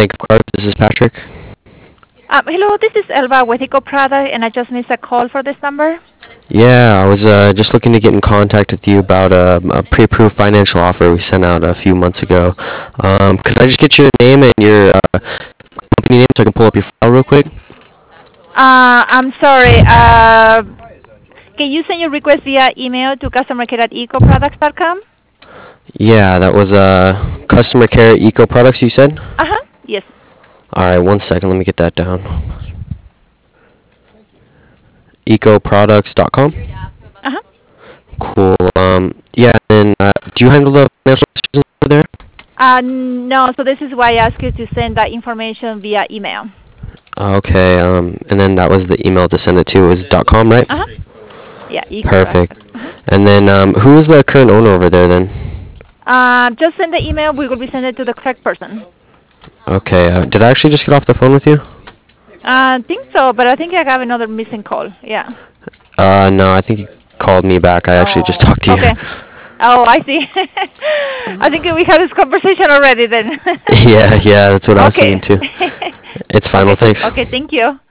Bank of Cards. This is Patrick. Hello, this is Elba with Eco Product, and I just missed a call for this number. Yeah, I was just looking to get in contact with you about a pre-approved financial offer we sent out a few months ago. Could I just get your name and your company name so I can pull up your file real quick? I'm sorry. Can you send your request via email to customercare@ecoproducts.com? Yeah, that was customer care eco products you said? Yes. All right, one second. Let me get that down. Ecoproducts.com? Uh-huh. Cool. Yeah, and do you handle the financial decisions over there? No, so this is why I asked you to send that information via email. Okay, and then that was the email to send it to. It was .com, right? Uh-huh. Yeah, Perfect. ecoproducts. And then who is the current owner over there then? Just send the email. We will be sending it to the correct person. Okay, did I actually just get off the phone with you? I think so, but I think I have another missing call. Yeah. No, I think you called me back. I actually just talked to you. Okay. Oh, I see. I think we had this conversation already then. Yeah, that's what I was Okay. thinking too. It's fine. Well, thanks. Okay, thank you.